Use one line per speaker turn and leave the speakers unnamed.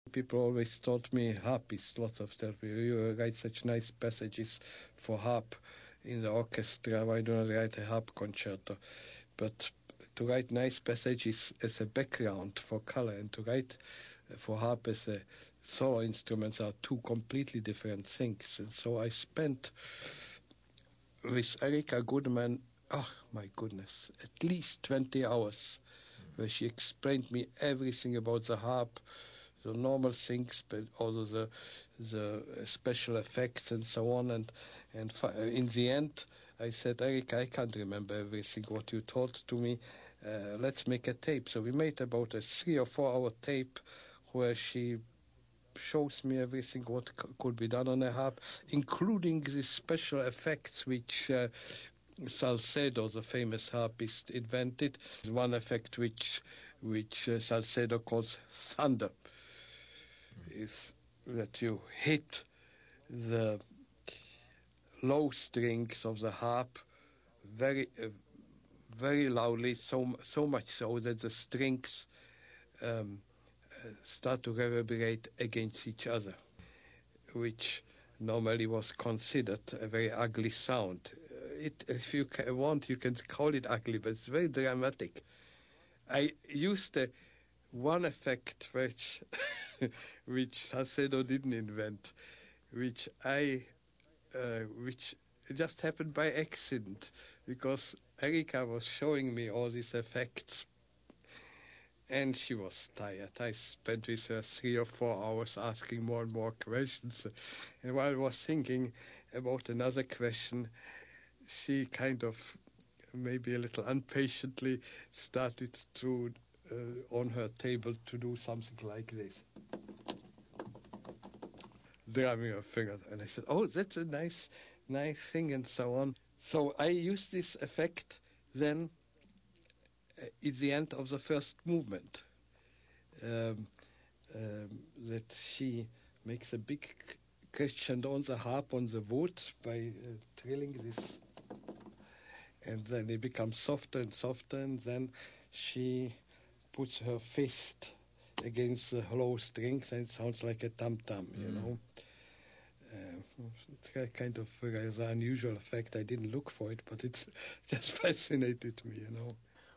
People always taught me harpist, lots of therapy. You write such nice passages for harp in the orchestra. Why do not write a harp concerto? But to write nice passages as a background for color and to write for harp as a solo instruments are two completely different things. And so I spent with Erika Goodman, oh my goodness, at least 20 hours where she explained me everything about the harp, the normal things, but also the special effects and so on. And in the end, I said, Erika, I can't remember everything what you taught to me. Let's make a tape. So we made about a 3 or 4 hour tape where she shows me everything what could be done on a harp, including the special effects which Salcedo, the famous harpist, invented. One effect which Salcedo calls thunder is that you hit the low strings of the harp very loudly, so much so that the strings start to reverberate against each other, which normally was considered a very ugly sound. If you want, you can call it ugly, but it's very dramatic. I used one effect which Salcedo didn't invent, which just happened by accident, because Erika was showing me all these effects, and she was tired. I spent with her 3 or 4 hours asking more and more questions, and while I was thinking about another question, she kind of, maybe a little impatiently, started to on her table to do something like this, drumming her fingers. And I said, oh, that's a nice thing, and so on. So I used this effect then at the end of the first movement, that she makes a big crescendo on the harp, on the wood, by trilling this, and then it becomes softer and softer, and then she puts her fist against the low strings, and it sounds like a tam-tam, you know. It's a kind of rather unusual effect. I didn't look for it, but it's just fascinated me, you know.